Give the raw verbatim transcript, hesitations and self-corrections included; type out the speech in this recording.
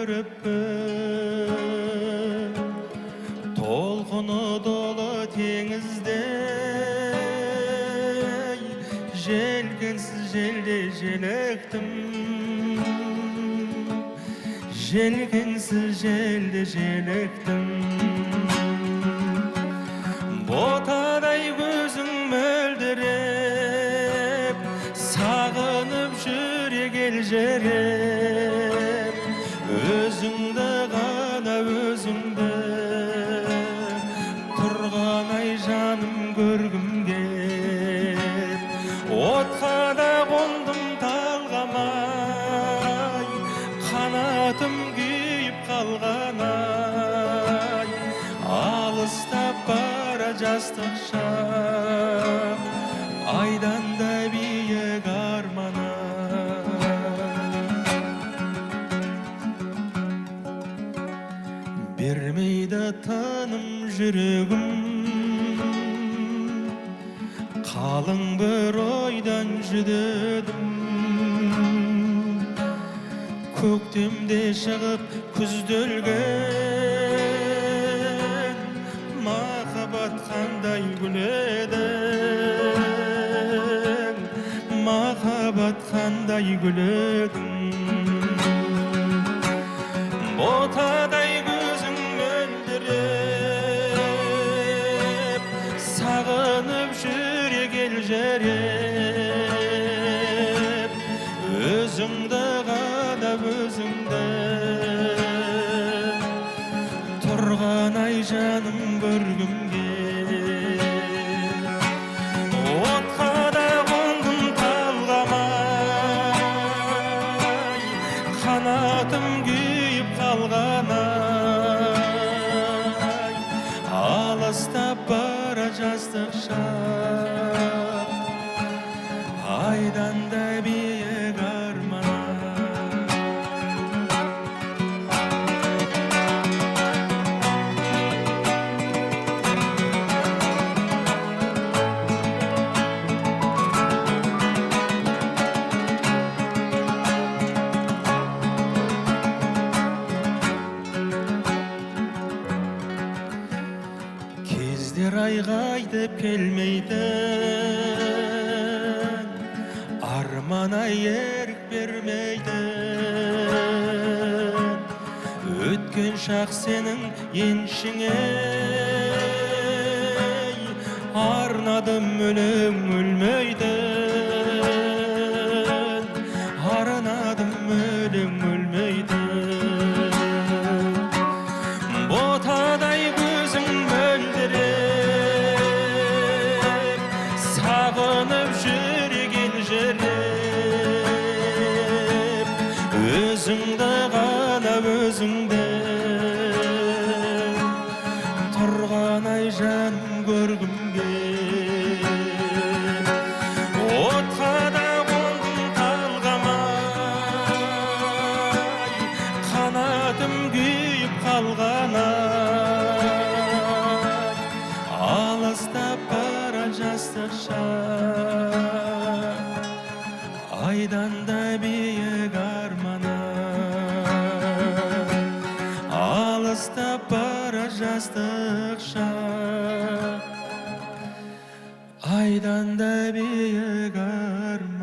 көріппін, толқыны долы теңіздей, желкенсіз желде желіктім, желкенсіз желде желіктім. Ботадай көзің мөлдіреп, сағынып жүрек елжіреп, өзіңді ғана өзіңді, тұрған ай жаным көргім кеп. Отқа да қондым талғамай, қанатым күйіп қалған ай, алыстап бара жастық шақ, айдан да биік арман ай. Бермейді тыным жүрегім, қалың бір ойдан жүдедім. Көктемде шығып күзде өлген, махаббат қандай гүл едің, махаббат қандай гүл едің. Ботадай көзің мөлдіреп, сағынып жүрек елжіреп, өзіңді ғана өзіңді, тұрған ай жаным көргім кеп. Отқа да қондым талғамай, қанатым күйіп қалған ай, алыстап бара жастық шақ, айдан да биік арман ай. Кездер айғайдып келмейтін, арман ай ерік бермейтін. Өткен шақ сенің еншіңе, арнадым өлең өлмейтін, арнадым өлең өлмейтін. Ботадай көзің мөлдіреп, сағынып жүрек елжіреп, өзіңді ғана өзіңді, тұрған ай жаным көргім кеп. Отқа да қондым талғамай, қанатым күйіп қалған ай, алыстап бара жастық шақ, айдан да биік арман ай, алыстап бара жастық шақ, айдан да биік арман.